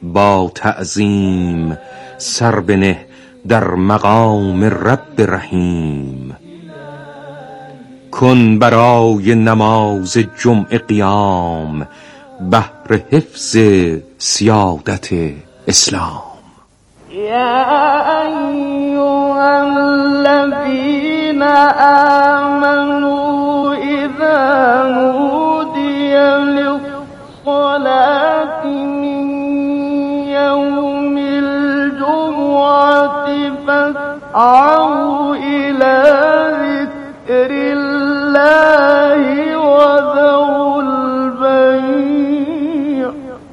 با تعظیم سر بنه در مقام رب رحیم. کن برای نماز جمعه قیام بهر حفظ سیادت اسلام. یا ایها الذین آمنوا اذا نودی للصلاة من یوم الجمعة فاسعوا الی ذکر الله وذروا البیع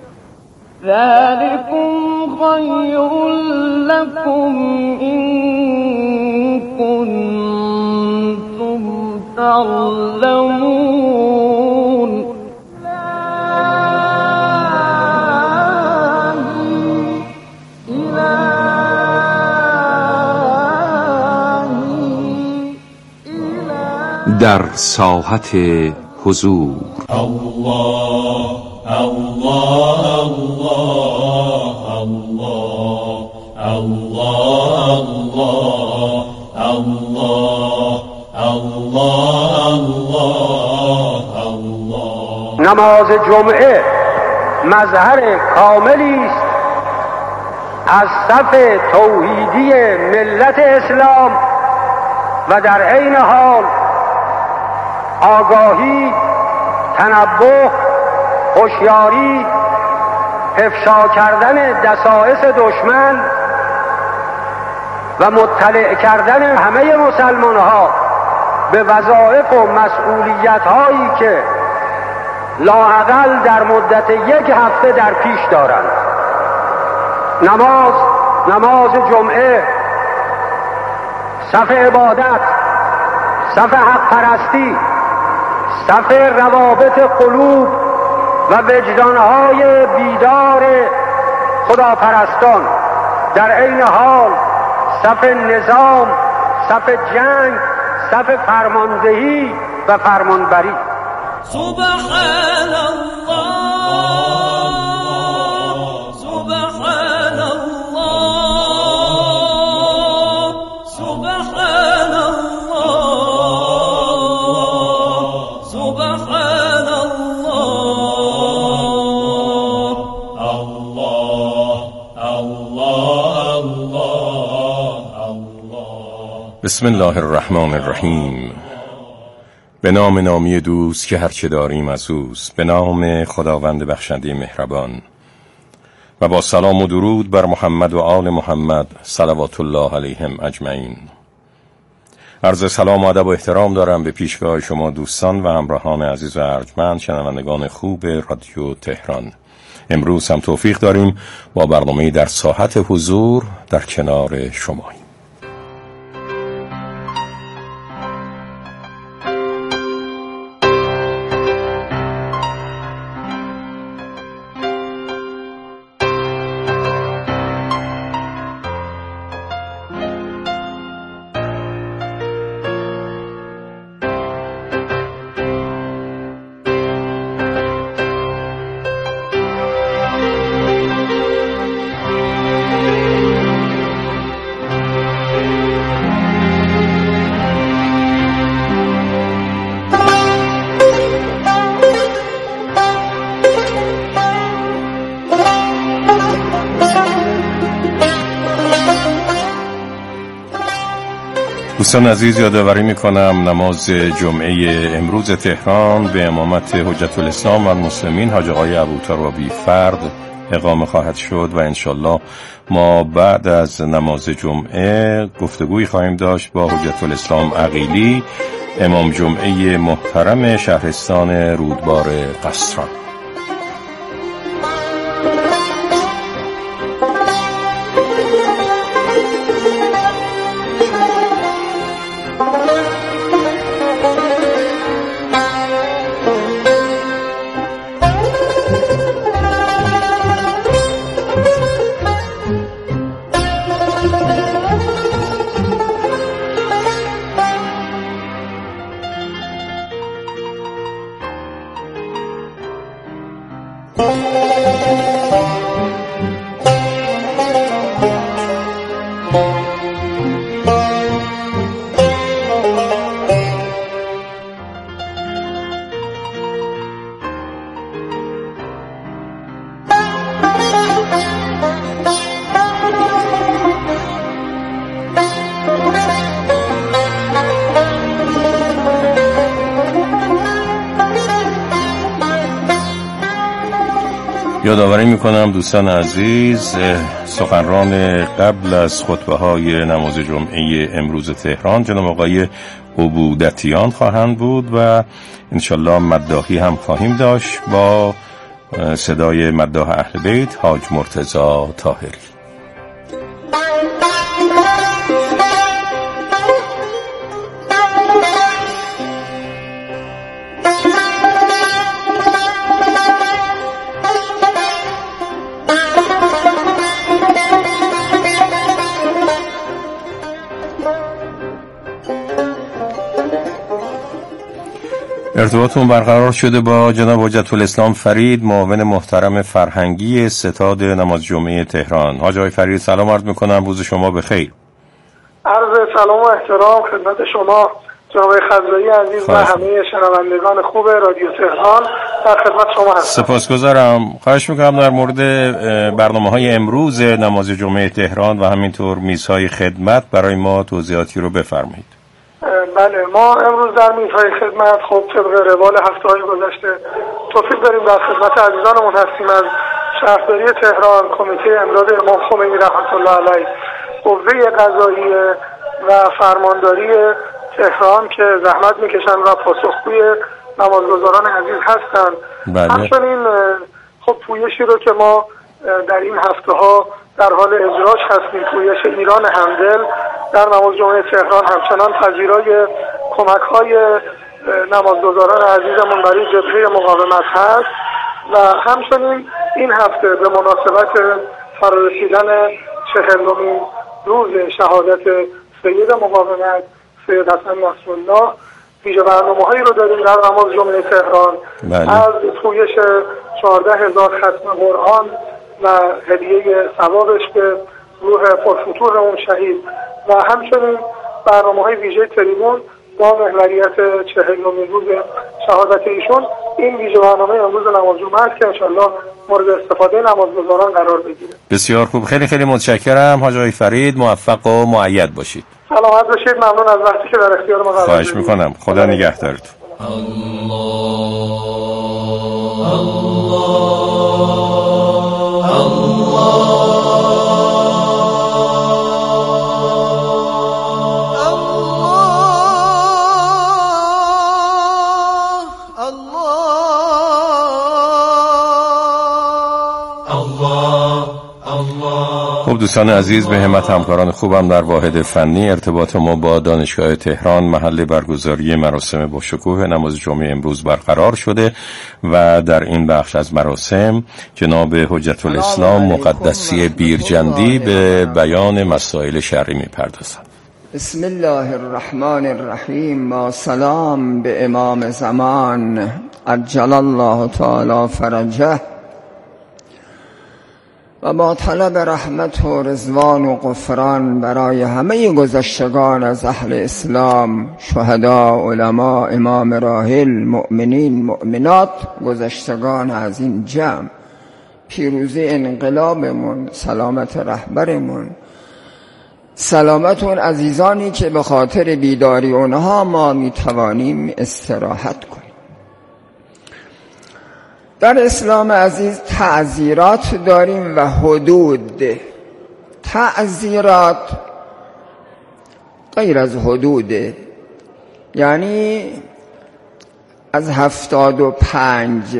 ذلكم خير لكم إن كنتم تعلمون. در ساحت حضور الله الله الله الله الله الله الله. نماز جمعه مظهر کاملی است از صف توحیدی ملت اسلام و در عین حال آگاهی، تنبه، هوشیاری، افشا کردن دسایس دشمن و مطلع کردن همه مسلمان‌ها به وظایف و مسئولیت‌هایی که لااقل در مدت 1 هفته در پیش دارند. نماز جمعه صف عبادت، صف حق پرستی، صف روابط قلوب و وجدانهای بیدار خداپرستان، در عین حال صف نظام، صف جنگ، صف فرماندهی و فرمانبری. سبحان الله سبحان الله سبحان الله سبحان الله الله الله الله. بسم الله الرحمن الرحیم. به نام نامی دوست که هرچه داریم از اوست، به نام خداوند بخشنده مهربان، و با سلام و درود بر محمد و آل محمد صلوات الله علیهم اجمعین. عرض سلام و ادب و احترام دارم به پیشگاه شما دوستان و همراهان عزیز و ارجمند، شنوندگان خوب رادیو تهران. امروز هم توفیق داریم با برنامه در ساحت حضور در کنار شماییم. دوستان عزیز، یادآوری میکنم نماز جمعه امروز تهران به امامت حجت الاسلام و المسلمین حاج آقای ابوترابی فرد اقامه خواهد شد و انشالله ما بعد از نماز جمعه گفتگوی خواهیم داشت با حجت الاسلام عقیلی، امام جمعه محترم شهرستان رودبار قصران. یادآوری میکنم دوستان عزیز سخنران قبل از خطبه‌های نماز جمعه امروز تهران جناب آقای عبودتیان خواهند بود و انشالله مداحی هم خواهیم داشت با صدای مداح اهل بیت حاج مرتضی طاهری. ارتباطمون برقرار شده با جناب حجت الاسلام فرید، معاون محترم فرهنگی ستاد نماز جمعه تهران. حاج آقای فرید سلام عرض میکنم، روز شما بخیر. عرض سلام و احترام خدمت شما جناب خضایی عزیز و همه شنوندگان خوب رادیو تهران، در خدمت شما هستم. سپاسگزارم. خواهش میکنم در مورد برنامه‌های امروز نماز جمعه تهران و همینطور میزهای خدمت برای ما توضیحاتی رو بفرمایید. بله، ما امروز در میزهای خدمت خب طبق روال هفته‌های گذشته توفیق داریم در خدمت عزیزانمون هستیم از شهرداری تهران، کمیته امداد امام خمینی رحمت الله علیه، قوه قضاییه و فرمانداری تهران که زحمت میکشن و پاسخگوی نمازگزاران عزیز هستن. همچنین خب پویشی رو که ما در این هفته‌ها در حال اجراش هستیم، پویش ایران همدل در نماز جمعه تهران همچنان پذیرای کمک‌های نمازگزاران عزیزمون برای جبهه مقاومت هست و همچنین این هفته به مناسبت فرارسیدن 40مین روز شهادت سید مقاومت سید حسن نصرالله ویژه برنامه‌هایی رو داریم در نماز جمعه تهران. از پویش 14,000 ختم قرآن و هدیه ثوابش به روح پرفتور اون شهید و همچنین برنامه‌های ویژه تریبون با محوریت 40مین روز شهادت ایشون. این ویژه برنامه امروز نماز جمعه است که انشالله مورد استفاده نمازگزاران قرار بگیره. بسیار خوب، خیلی خیلی متشکرم حاج آقای فرید، موفق و مؤید باشید. سلامت باشید، ممنون از وقتی که در اختیار ما قرار خواهش میکنم، خدا نگهدارتون. خب دوستان عزیز، به همت همکاران خوبم در واحد فنی، ارتباط ما با دانشگاه تهران محل برگزاری مراسم با شکوه نماز جمعه امروز برقرار شده و در این بخش از مراسم جناب حجت الاسلام مقدسی بیرجندی به بیان مسائل شرعی می‌پردازند. بسم الله الرحمن الرحیم. با سلام به امام زمان عجل الله تعالی فرجه و با طلب رحمت و رضوان و غفران برای همه گذشتگان از اهل اسلام، شهدا، علما، امام راحل، مؤمنین، مؤمنات، گذشتگان از این جمع، پیروزی انقلابمون، سلامت رهبرمون، سلامت اون عزیزانی که به خاطر بیداری اونها ما میتوانیم استراحت کنیم. در اسلام عزیز تعزیرات داریم و حدود. تعزیرات غیر از حدوده، یعنی از 75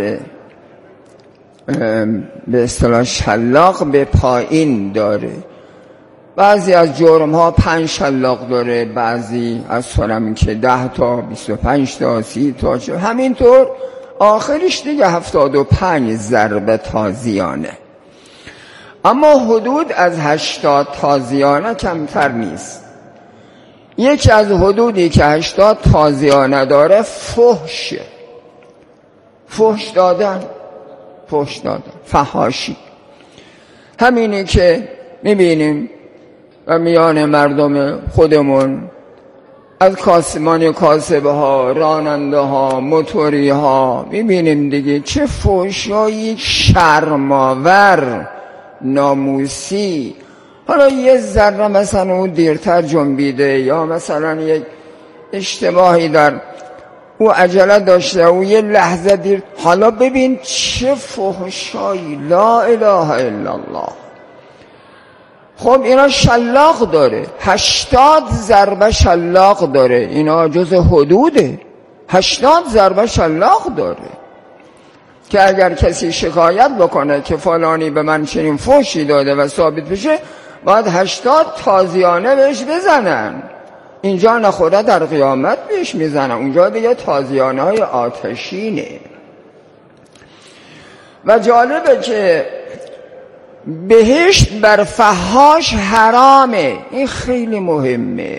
به اصطلاح شلاق به پایین داره. بعضی از جرم ها 5 شلاق داره، بعضی از سرم که 10 تا 25 تا 30 تا همینطور، آخرش دیگه 75 ضربه تازیانه. اما حدود از 80 تازیانه کمتر نیست. یکی از حدودی که 80 تازیانه داره فحشه، فحش دادن، فحاشی. همینی که میبینیم و میان مردم خودمون از کاسبان کاسبه ها، راننده ها، موتوری ها میبینیم دیگه چه فحشایی شرم‌آور، ناموسی. حالا یه ذره مثلا اون دیرتر جنبیده یا مثلا یک اشتباهی در او عجله داشته، او یه لحظه دیر. حالا ببین چه فحشایی، لا اله الا الله. خب اینا شلاق داره، 80 ضربه شلاق داره، اینا جز حدوده. 80 ضربه شلاق داره که اگر کسی شکایت بکنه که فلانی به من چنین فحشی داده و ثابت بشه، باید 80 تازیانه بهش بزنن. اینجا نخوره در قیامت بهش میزنن، اونجا دیگه تازیانه های آتشینه. و جالبه که بهشت بر فحاش حرامه، این خیلی مهمه.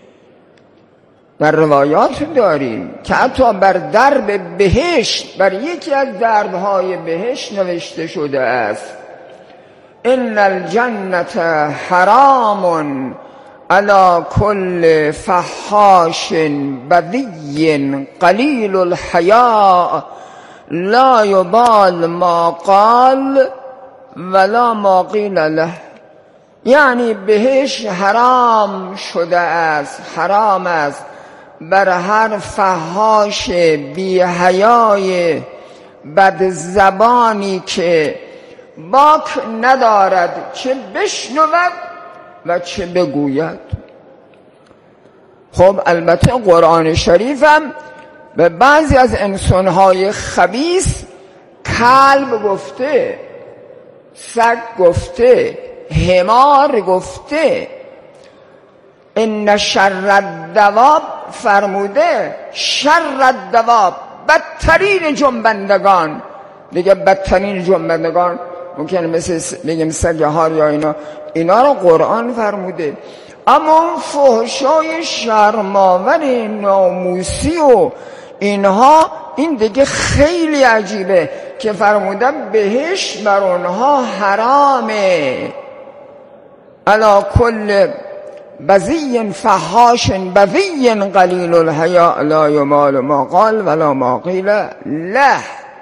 در روایات داریم که حتی بر درب بهشت، بر یکی از دربهای بهشت نوشته شده است ان الجنة حرام علی کل فحاش بذی قلیل الحیاء لا یبال ما قال ولا ما قیل له. یعنی بهش حرام شده است، حرام است بر هر فحاش بی حیای بد زبانی که باک ندارد چه بشنود و چه بگوید. خب البته قرآن شریف هم به بعضی از انسانهای خبیث کلب گفته، سگ گفته، حمار گفته. ان شر الدواب فرموده، شر الدواب، بدترین جنبندگان. دیگه بدترین جنبندگان ممکنه مثل بگیم سگ هار یا اینا رو قرآن فرموده. اما اون فحشای شرم‌آور ناموسی و اینها، این دیگه خیلی عجیبه که فرمودن بهش بر اونها حرامه. علی کل بذی فحاش بذی قلیل الحیاء لا یمال ما قال ولا ما قیل له.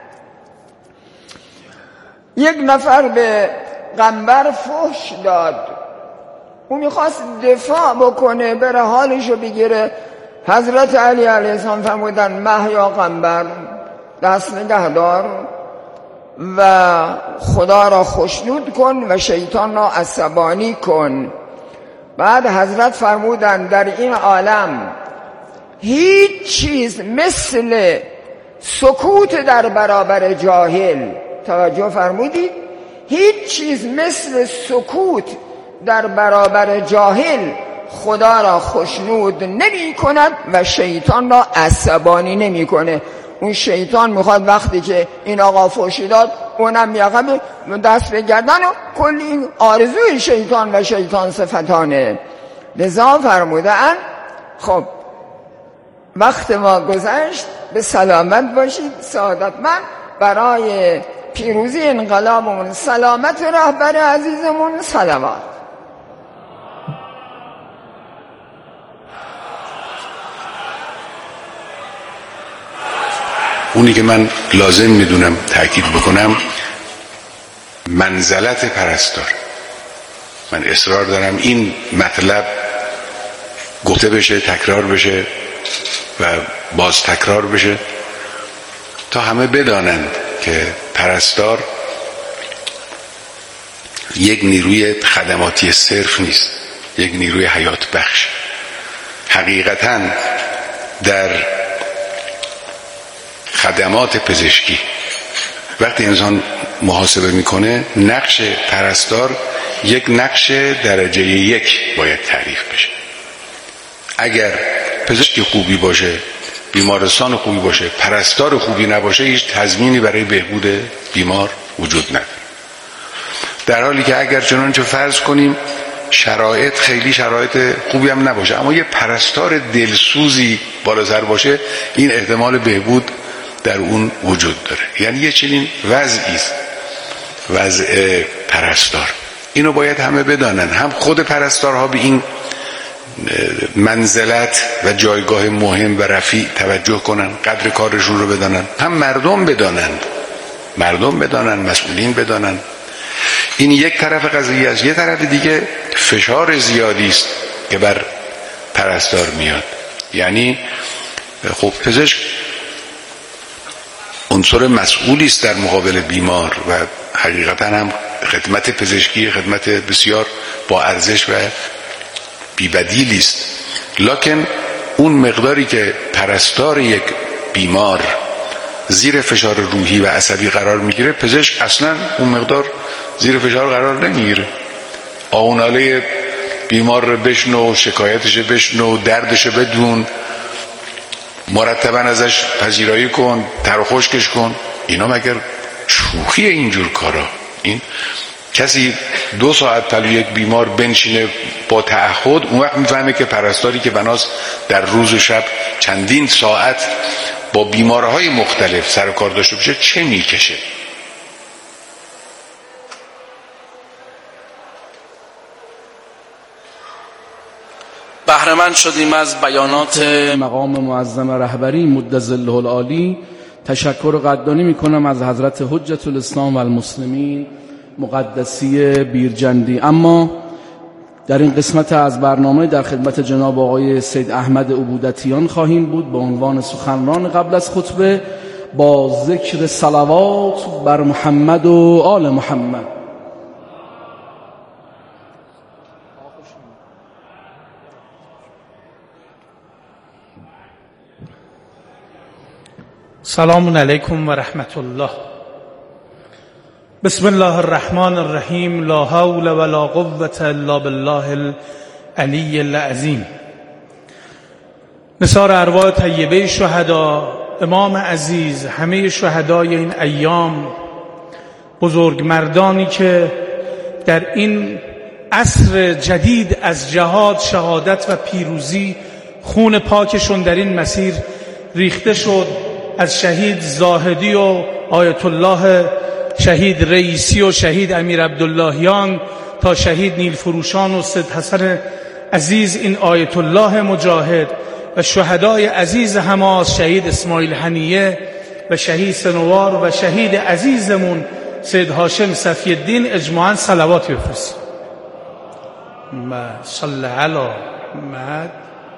یک نفر به پیغمبر فحش داد، او میخواست دفاع بکنه، بره حالشو بگیره. حضرت علی علیه السلام فرمودن مه یا پیغمبر، دست نگه دار و خدا را خوشنود کن و شیطان را عصبانی کن. بعد حضرت فرمودن در این عالم هیچ چیز مثل سکوت در برابر جاهل، توجه فرمودید؟ هیچ چیز مثل سکوت در برابر جاهل خدا را خوشنود نمی کند و شیطان را عصبانی نمی کنه. اون شیطان میخواد وقتی که این آقا فحشی داد اونم یقب دست به گردن و کلی آرزوی شیطان و شیطان صفتانه. لذا فرمودن خب وقت ما گذشت، به سلامت باشید سعادتمند. برای پیروزی انقلابمون، سلامت رهبر عزیزمون صلوات. اونی که من لازم میدونم تأکید بکنم منزلت پرستار. من اصرار دارم این مطلب گفته بشه، تکرار بشه و باز تکرار بشه تا همه بدانند که پرستار یک نیروی خدماتی صرف نیست، یک نیروی حیات بخش. حقیقتاً در خدمات پزشکی وقتی انسان محاسبه میکنه، نقش پرستار یک نقش درجه 1 باید تعریف بشه. اگر پزشک خوبی باشه، بیمارستان خوبی باشه، پرستار خوبی نباشه، هیچ تضمینی برای بهبود بیمار وجود نداره. در حالی که اگر چنانچه فرض کنیم شرایط خیلی شرایط خوبی هم نباشه، اما یه پرستار دلسوزی بالاتر باشه، این احتمال بهبود در اون وجود داره. یعنی یه چنین وضعی است وضع پرستار. اینو باید همه بدانن، هم خود پرستارها به این منزلت و جایگاه مهم و رفیع توجه کنن، قدر کارشون رو بدانن، هم مردم بدانن، مسئولین بدانن. این یک طرف قضیه است. یه طرف دیگه فشار زیادی است که بر پرستار میاد. یعنی خب پزشک عنصر مسئولی است در مقابل بیمار و حقیقتا هم خدمت پزشکی خدمت بسیار با ارزش و بی‌بدیلی است. لکن اون مقداری که پرستار یک بیمار زیر فشار روحی و عصبی قرار میگیره، پزشک اصلا اون مقدار زیر فشار قرار نمیگیره. آوناله بیمار رو بشنو، شکایتش بشنو، دردش بدون، مرتبا ازش پذیرایی کن، تر و خشکش کن. اینا مگر شوخی اینجور کارا؟ این کسی 2 ساعت پلوی یک بیمار بنشینه با تعهد، اون وقت میفهمه که پرستاری که بناست در روز و شب چندین ساعت با بیمارهای مختلف سر و کار داشته باشه چه میکشه. بهره‌مند شدیم از بیانات مقام معظم رهبری مد ظله العالی. تشکر قدردانی میکنم از حضرت حجت الاسلام و المسلمین مقدسی بیرجندی. اما در این قسمت از برنامه در خدمت جناب آقای سید احمد عبودتیان خواهیم بود به عنوان سخنران قبل از خطبه با ذکر صلوات بر محمد و آل محمد. سلام علیکم و رحمت الله. بسم الله الرحمن الرحیم. لا حول ولا قوة الا بالله العلی العظیم. نثار ارواح طیبه شهدا، امام عزیز، همه شهدای این ایام، بزرگمردانی که در این عصر جدید از جهاد، شهادت و پیروزی خون پاکشون در این مسیر ریخته شد، از شهید زاهدی و آیت الله شهید رئیسی و شهید امیر عبداللهیان تا شهید نیلفروشان و سید حسن عزیز، این آیت الله مجاهد و شهدای عزیز حماس، شهید اسماعیل حنیه و شهید سنوار و شهید عزیزمون سید هاشم صفی الدین، اجماعاً صلوات بفرستید. صلی علی محمد.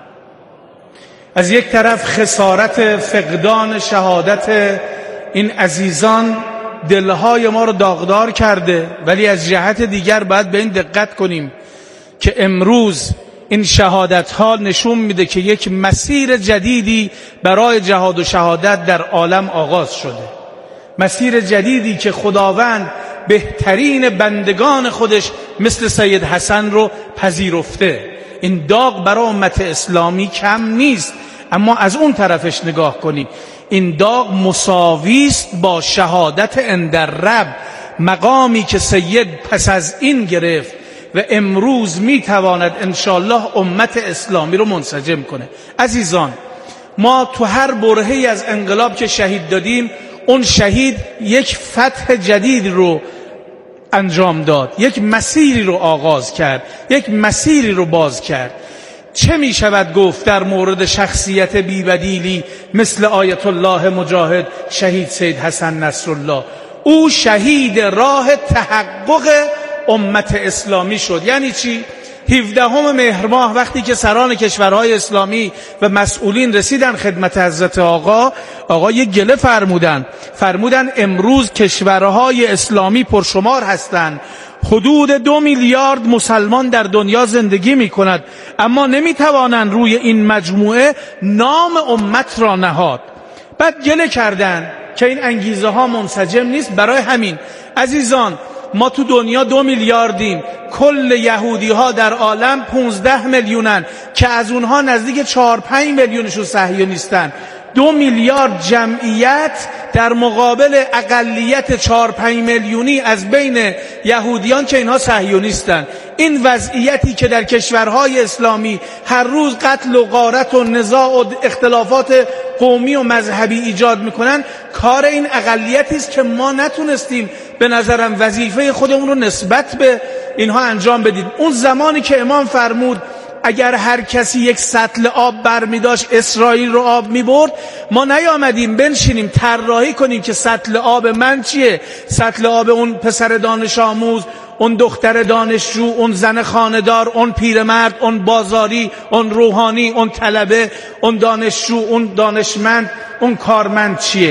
از یک طرف خسارت فقدان شهادت این عزیزان دلهای ما رو داغدار کرده، ولی از جهت دیگر باید به این دقت کنیم که امروز این شهادت ها نشون میده که یک مسیر جدیدی برای جهاد و شهادت در عالم آغاز شده. مسیر جدیدی که خداوند بهترین بندگان خودش مثل سید حسن رو پذیرفته. این داغ برای امت اسلامی کم نیست، اما از اون طرفش نگاه کنیم، این داغ مساوی است با شهادت اندر رب، مقامی که سید پس از این گرفت و امروز میتواند انشاءالله امت اسلامی رو منسجم کنه. عزیزان، ما تو هر برهه‌ای از انقلاب که شهید دادیم، اون شهید یک فتح جدید رو انجام داد، یک مسیری رو آغاز کرد، یک مسیری رو باز کرد. چه می شود گفت در مورد شخصیت بی‌بدیلی مثل آیت الله مجاهد شهید سید حسن نصرالله؟ او شهید راه تحقق امت اسلامی شد. یعنی چی؟ 17 مهر ماه وقتی که سران کشورهای اسلامی و مسئولین رسیدن خدمت حضرت آقا یک گله فرمودن امروز کشورهای اسلامی پرشمار هستند، حدود 2 میلیارد مسلمان در دنیا زندگی می کند، اما نمی توانند روی این مجموعه نام امت را نهاد. بعد گله کردن که این انگیزه ها منسجم نیست. برای همین عزیزان، ما تو دنیا 2 میلیاردیم، کل یهودی ها در عالم 15 میلیونن که از اونها نزدیک 4-5 میلیونشون صهیونیستن. 2 میلیارد جمعیت در مقابل اقلیت 4-5 میلیونی از بین یهودیان که اینها صهیونیستن. این وضعیتی که در کشورهای اسلامی هر روز قتل و غارت و نزاع و اختلافات قومی و مذهبی ایجاد میکنن، کار این اقلیتی است که ما نتونستیم به نظرم وظیفه خودمون رو نسبت به اینها انجام بدیم. اون زمانی که امام فرمود اگر هر کسی یک سطل آب برمی داشت اسرائیل رو آب می برد، ما نیامدیم بنشینیم طراحی کنیم که سطل آب من چیه، سطل آب اون پسر دانش آموز، اون دختر دانشجو، اون زن خانه‌دار، اون پیرمرد، اون بازاری، اون روحانی، اون طلبه، اون دانشجو، اون دانشمند، اون کارمند چیه.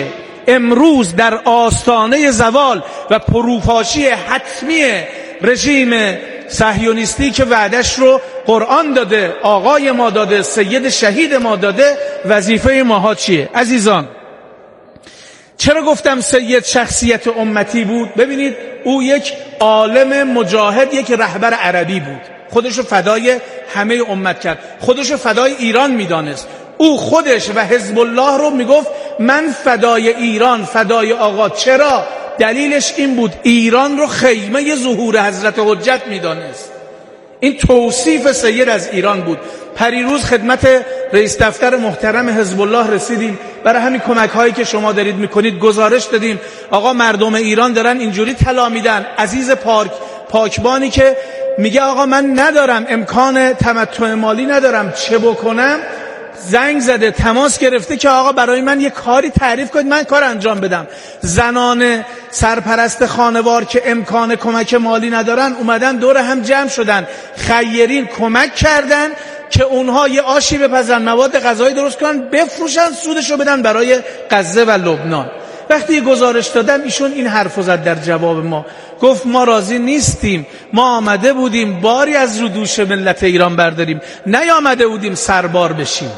امروز در آستانه زوال و پروپاشی حتمی رژیم صهیونیستی که وعدش رو قرآن داده، آقای ما داده، سید شهید ما داده، وظیفه ماها چیه؟ عزیزان، چرا گفتم سید شخصیت امتی بود؟ ببینید او یک عالم مجاهد، یک رهبر عربی بود، خودشو فدای همه امت کرد، خودشو فدای ایران میدانست. او خودش و حزب الله رو میگفت من فدای ایران، فدای آقا. چرا؟ دلیلش این بود ایران رو خیمه ظهور حضرت حجت میدانست. این توصیف سید از ایران بود. پریروز خدمت رئیس دفتر محترم حزب الله رسیدیم، برای همین کمک هایی که شما دارید میکنید گزارش دادیم آقا مردم ایران دارن اینجوری طلا میدن. عزیز پاکبانی که میگه آقا من ندارم امکان تمتع مالی ندارم، چه بکنم؟ زنگ زده، تماس گرفته که آقا برای من یه کاری تعریف کنید من کار انجام بدم. زنان سرپرست خانوار که امکان کمک مالی ندارن اومدن دور هم جمع شدن، خیرین کمک کردن که اونها یه آشی بپزن، مواد غذایی درست کنن، بفروشن، سودشو بدن برای غزه و لبنان. وقتی گزارش دادم ایشون این حرفو زد در جواب ما، گفت ما راضی نیستیم، ما آمده بودیم باری از رو دوش ملت ایران برداریم، نیامده بودیم سربار بشیم.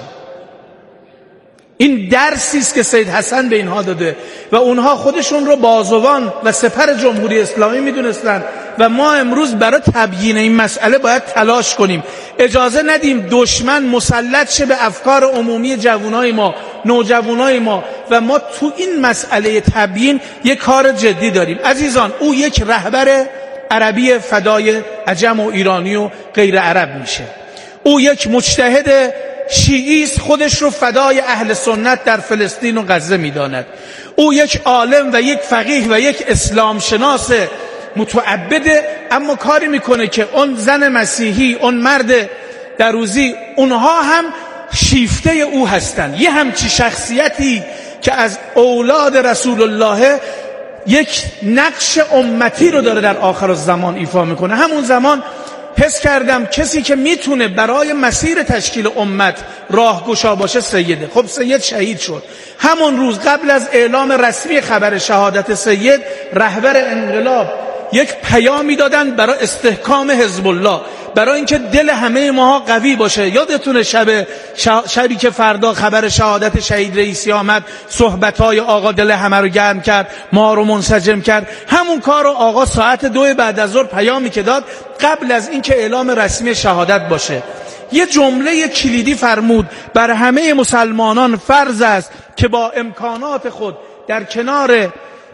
این درسی است که سید حسن به اینها داده و اونها خودشون رو بازوان و سپر جمهوری اسلامی میدونستن و ما امروز برای تبیین این مسئله باید تلاش کنیم. اجازه ندیم دشمن مسلط شه به افکار عمومی جوانای ما، نوجوانای ما و ما تو این مسئله تبیین یک کار جدی داریم. عزیزان، او یک رهبر عربی فدای عجم و ایرانی و غیر عرب میشه. او یک مجتهد شیعی است، خودش رو فدای اهل سنت در فلسطین و غزه میداند. او یک عالم و یک فقیه و یک اسلام شناس متعبده، اما کاری میکنه که اون زن مسیحی، اون مرد دروزی، اونها هم شیفته او هستن. یه همچی شخصیتی که از اولاد رسول الله یک نقش امتی رو داره در آخر الزمان ایفا میکنه. همون زمان حس کردم کسی که میتونه برای مسیر تشکیل امت راهگشا باشه سیده. خب سید شهید شد. همون روز قبل از اعلام رسمی خبر شهادت سید، رهبر انقلاب یک پیامی دادن برای استحکام حزب الله، برای اینکه دل همه ماها قوی باشه. یادتونه شبی که فردا خبر شهادت شهید رئیسی آمد، صحبت‌های آقا دل همه رو گرم کرد، ما رو منسجم کرد. همون کار رو آقا ساعت 2 بعد از ظهر پیامی که داد قبل از اینکه اعلام رسمی شهادت باشه، یه جمله کلیدی فرمود: بر همه مسلمانان فرض است که با امکانات خود در کنار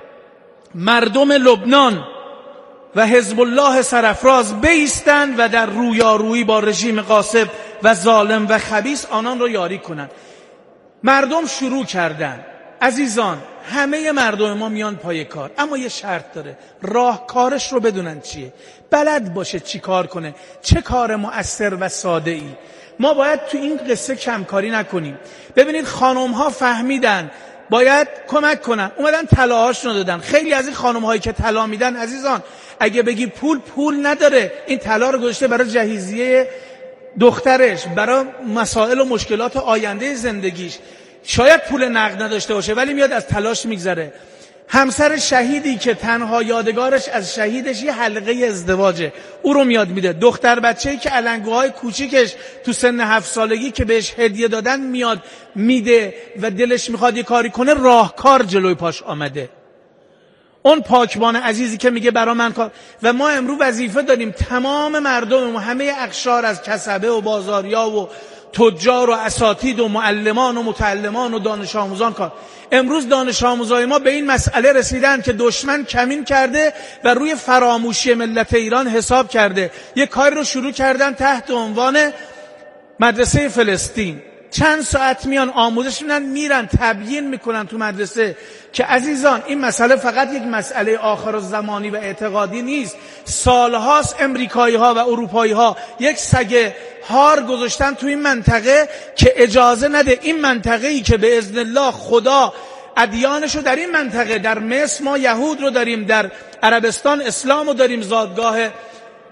مردم لبنان و حزب الله سرافراز بایستند و در رویارویی با رژیم غاصب و ظالم و خبیث آنان را یاری کنند. مردم شروع کردند. عزیزان، همه مردم ما میان پای کار، اما یه شرط داره، راهکارش رو بدونن چیه، بلد باشه چی کار کنه، چه کار مؤثر و ساده ای. ما باید تو این قصه کمکاری نکنیم. ببینید خانم ها فهمیدن باید کمک کنن، اومدن طلاهاشون رو دادن. خیلی از این خانم هایی که طلا میدن، عزیزان، اگه بگی پول نداره، این طلا رو گذاشته برای جهیزیه دخترش، برای مسائل و مشکلات آینده زندگیش. شاید پول نقد نداشته باشه ولی میاد از تلاش میگذره. همسر شهیدی که تنها یادگارش از شهیدش یه حلقه ازدواجه، او رو میاد میده. دختر بچه‌ای که علنگوهای کوچیکش تو سن 7 سالگی که بهش هدیه دادن میاد میده و دلش میخواد یه کاری کنه، راهکار جلوی پاش آمده. اون پاکبان عزیزی که میگه برا من کار. و ما امروز وظیفه داریم تمام مردم و همه اقشار، از کسبه و بازاریا و تجار و اساتید و معلمان و متعلمان و دانش آموزان کار. امروز دانش آموزای ما به این مسئله رسیدن که دشمن کمین کرده و روی فراموشی ملت ایران حساب کرده. یک کاری رو شروع کردن تحت عنوان مدرسه فلسطین. چند ساعت میان آموزش میدن، میرن تبیین میکنن تو مدرسه که عزیزان این مسئله فقط یک مسئله آخر الزمانی و اعتقادی نیست. سالهاست امریکایی ها و اروپایی ها یک سگ هار گذاشتن تو این منطقه که اجازه نده این منطقه‌ای که به اذن الله خدا ادیانشو در این منطقه، در مصر ما یهود رو داریم، در عربستان اسلام رو داریم، زادگاه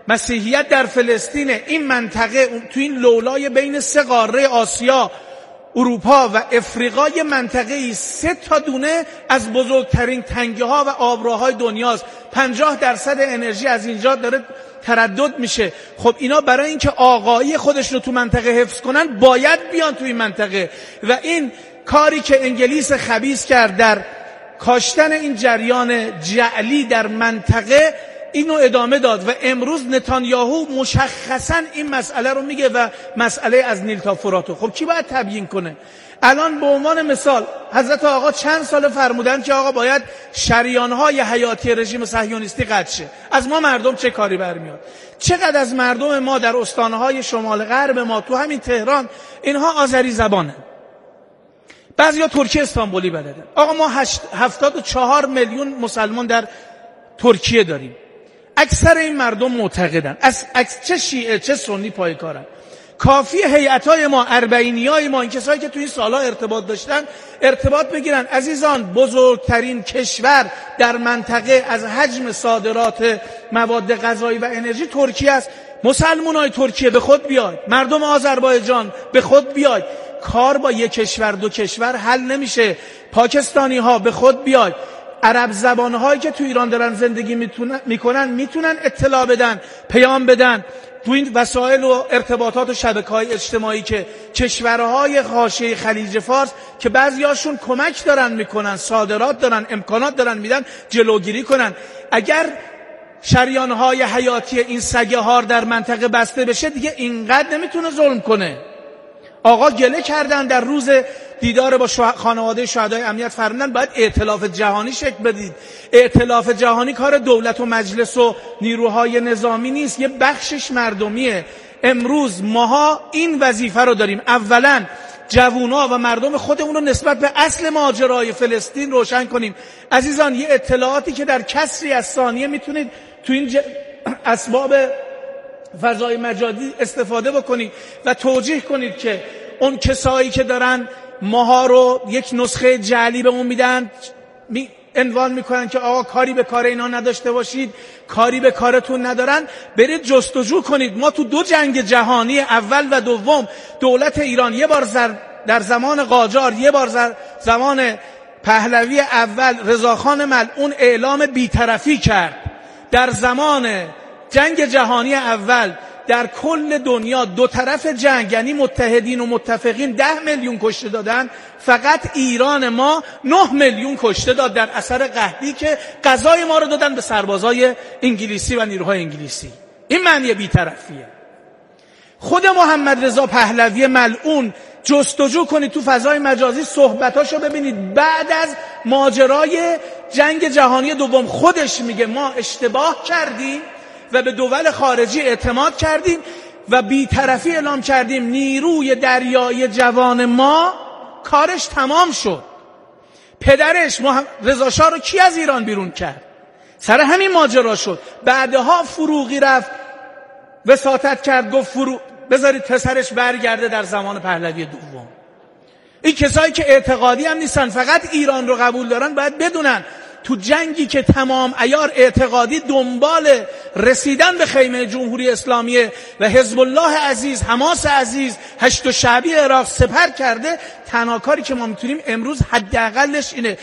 مسیحیت در فلسطین، این منطقه تو این لولای بین 3 قاره آسیا اروپا و افریقا منطقه‌ای 3 تا دونه از بزرگترین تنگه‌ها و آبراهای دنیاست. 50% انرژی از اینجا داره تردد میشه. خب اینا برای اینکه آقایی خودش رو تو منطقه حفظ کنن باید بیان تو این منطقه و این کاری که انگلیس خبیث کرد در کاشتن این جریان جعلی در منطقه اینو ادامه داد و امروز نتانیاهو مشخصا این مسئله رو میگه و مسئله از نیل تا فراتو. خب کی باید تبیین کنه؟ الان به عنوان مثال حضرت آقا چند سال فرمودن که آقا باید شریانهای حیاتی رژیم صهیونیستی قطع شه. از ما مردم چه کاری برمیاد؟ چقدر از مردم ما در استانهای شمال غرب ما تو همین تهران اینها آذری زبانه، بعضیا ترکی استانبولی بلدن. آقا ما 74 میلیون مسلمان در ترکیه داریم. اکثر این مردم معتقدن، از چه شیعه چه سنی پایکارن. کافی هیئت‌های ما، اربعینیای ما، این کسایی که تو این سالها ارتباط داشتن ارتباط بگیرن. عزیزان، بزرگترین کشور در منطقه از حجم صادرات مواد غذایی و انرژی ترکیه است. مسلمانای ترکیه به خود بیاید، مردم آذربایجان به خود بیاید. کار با یک کشور دو کشور حل نمیشه. پاکستانی ها به خود بیاید. عرب زبانهایی که تو ایران دارن زندگی میکنن اطلاع بدن، پیام بدن تو این وسایل و ارتباطات و شبکه‌های اجتماعی که کشورهای حاشیه خلیج فارس که بعضیاشون کمک دارن میکنن، صادرات دارن، امکانات دارن میدن، جلوگیری کنن. اگر شریانهای حیاتی این سگه هار در منطقه بسته بشه دیگه اینقدر نمیتونه ظلم کنه. آقا گله کردن در روز دیدار با خانواده شهدای امنیت، فرمودن باید ائتلاف جهانی شکل بدید. ائتلاف جهانی کار دولت و مجلس و نیروهای نظامی نیست، یه بخشش مردمیه. امروز ماها این وظیفه رو داریم، اولا جوونا و مردم خودمون رو نسبت به اصل ماجرای فلسطین روشن کنیم. عزیزان، یه اطلاعاتی که در کسری از ثانیه میتونید تو این اسباب فضای مجازی استفاده بکنید و توجیه کنید که اون کسایی که دارن ماها رو یک نسخه جعلی بهمون میدن، عنوان میکنن که آقا کاری به کار اینا نداشته باشید، کاری به کارتون ندارن، برید جستجو کنید. ما تو 2 جنگ جهانی اول و دوم دولت ایران یه بار در زمان قاجار، یه بار زمان پهلوی اول رضاخان ملعون اعلام بی‌طرفی کرد. در زمان جنگ جهانی اول در کل دنیا 2 طرف جنگ یعنی متحدین و متفقین 10 میلیون کشته دادن، فقط ایران ما 9 میلیون کشته داد در اثر قحطی که غذای ما رو دادن به سربازای انگلیسی و نیروهای انگلیسی. این معنی بی‌طرفیه. خود محمد رضا پهلوی ملعون جستجو کنید تو فضای مجازی، صحبتاشو ببینید. بعد از ماجرای جنگ جهانی دوم خودش میگه ما اشتباه کردیم و به دول خارجی اعتماد کردیم و بی‌طرفی اعلام کردیم. نیروی دریایی جوان ما کارش تمام شد. پدرش رضا شاه رو کی از ایران بیرون کرد؟ سر همین ماجرا شد. بعدها فروغی رفت وساطت کرد، گفت بذارید پسرش برگرده در زمان پهلوی دوم. این کسایی که اعتقادی هم نیستن، فقط ایران رو قبول دارن، باید بدونن تو جنگی که تمام عیار اعتقادی دنبال رسیدن به خیمه جمهوری اسلامی و حزب الله عزیز، حماس عزیز، هشت شعبی عراق سپر کرده، تنها کاری که ما میتونیم امروز حداقلش اینه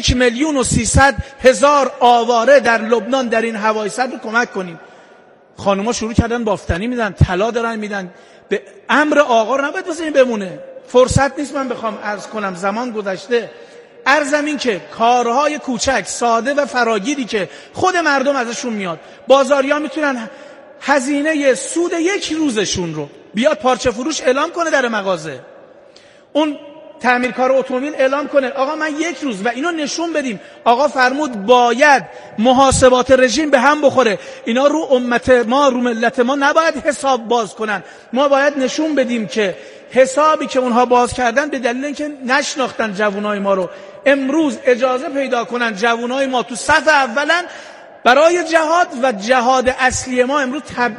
1,300,000 آواره در لبنان در این حوادث رو کمک کنیم. خانوما شروع کردن بافتنی میدن، طلا دارن میدن. به امر آقا رو نباید بزنیم بمونه. فرصت نیست من بخوام عرض کنم، زمان گذشته. عرضم این که کارهای کوچک ساده و فراگیری که خود مردم ازشون میاد، بازاریا میتونن هزینه سود 1 روزشون رو بیاد پارچه فروش اعلام کنه در مغازه، اون تعمیرکار اتومبیل اعلام کنه آقا من 1 روز، و اینو نشون بدیم. آقا فرمود باید محاسبات رژیم به هم بخوره. اینا رو امت ما، رو ملت ما نباید حساب باز کنن. ما باید نشون بدیم که حسابی که اونها باز کردن به دلیل اینکه نشناختن جوانای ما رو. امروز اجازه پیدا کنن جوانای ما تو صف اولن برای جهاد، و جهاد اصلی ما امروز